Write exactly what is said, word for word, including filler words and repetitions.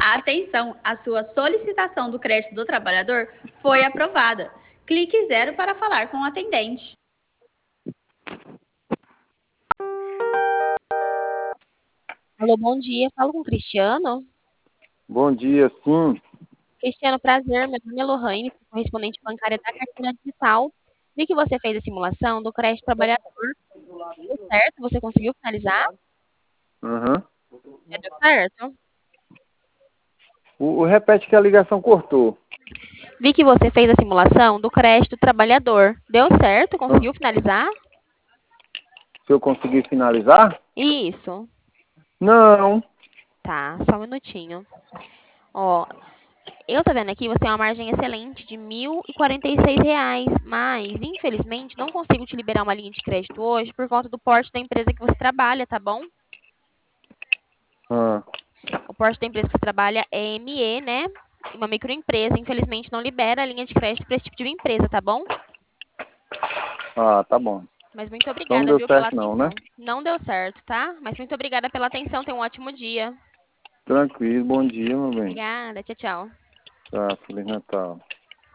Atenção, a sua solicitação do crédito do trabalhador foi aprovada. Clique zero para falar com o atendente. Alô, bom dia. Falo com o Cristiano. Bom dia, sim. Cristiano, prazer. Meu nome é Lohane, sou correspondente bancária da Carteira Digital. Vi que você fez a simulação do crédito trabalhador. Deu certo? Você conseguiu finalizar? Uhum. É, deu certo? O, o repete que a ligação cortou. Vi que você fez a simulação do crédito trabalhador. Deu certo? Ah, Conseguiu finalizar? se eu conseguir finalizar? Isso. Não. Tá, só um minutinho. Ó, eu tô vendo aqui, você tem uma margem excelente de mil e quarenta e seis reais, mas infelizmente não consigo te liberar uma linha de crédito hoje por conta do porte da empresa que você trabalha, tá bom? Ah, O porte da empresa que você trabalha é M E, né? Uma microempresa, infelizmente não libera a linha de crédito para esse tipo de empresa, tá bom? ah, tá bom. Mas muito Então não obrigada, deu viu, pela certo não, né? atenção. Não deu certo, tá? Mas muito obrigada pela atenção, tenha um ótimo dia. Tranquilo, bom dia, meu bem. Obrigada, tchau, tchau. Tá, Feliz Natal.